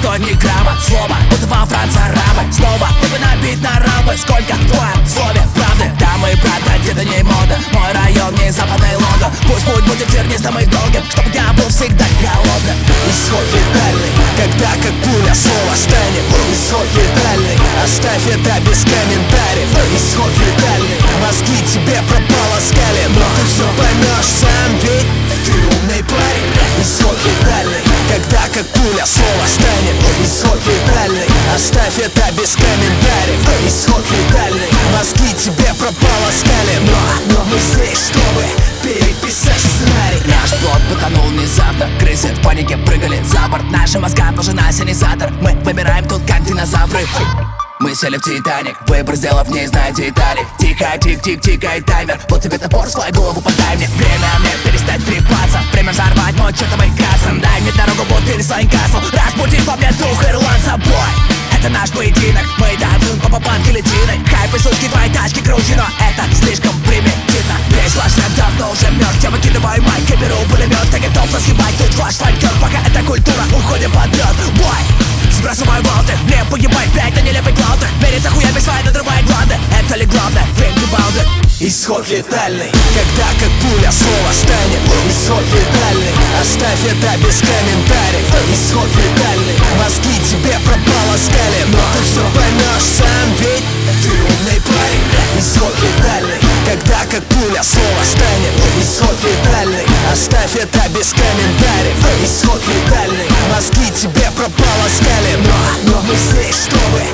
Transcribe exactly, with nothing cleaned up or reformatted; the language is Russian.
что ни грамма слова, будто во Франции арабы. Снова губы набить на рамы. Сколько в твоем слове правды? Дамы и брата, где-то не мода. Мой район не западный Лондон. Пусть путь будет тернистым и долгим, чтобы я был всегда голодным. Исход фатальный, когда как пуля слово станет. Исход фатальный, оставь это без комментариев. Исход фатальный, мозги тебе прополоскали, но ты все поймешь сам, ведь ты умный парень. Исход фатальный, когда как пуля слово станет. Исход фатальный, оставь это без комментариев. Исход фатальный, мозги тебе прополоскали, но, но мы здесь, чтобы переписать сценарий. Наш плод потонул внезапно, крысы в панике прыгали за борт. Нашим мозгам нужен ассенизатор. Мы вымираем тут как динозавры. Мы сели в Титаник, выбор сделав, не знаю детали. Тихо, тик-тик-тикает таймер. Вот тебе топор, свою голову подай мне. Время мне перестать трепаться, время взорвать мой чертовый кастом. Дай мне дорогу, бутыль своим каслом. Разбудив во мне дух ирландца, бой. Это наш поединок, мы танцуем по попанке летиной. Хайп и сучки, твои тачки крути, но это слишком примитивно. Весь ваш рэп давно уже мертв. Я выкидываю майк и беру пулемет. Я готов разъебать тут ваш фольклор, пока эта культура уходит под лед. Бой! Сбрасываю болты, мне погибать пять на нелепой клауты. Мерится хуями свои, надрывает гланды. Это ли главное? Think about it. Исход летальный, когда как пуля слово станет. Исход летальный, оставь это без комментариев. Исход летальный, мозги тебе прополоскали, но ты все поймешь сам, ведь ты умный парень. Исход летальный, когда как пуля слово станет. Исход летальный, оставь это без комментариев. Исход летальный, мозги тебе прополоскали, но, но мы здесь, чтобы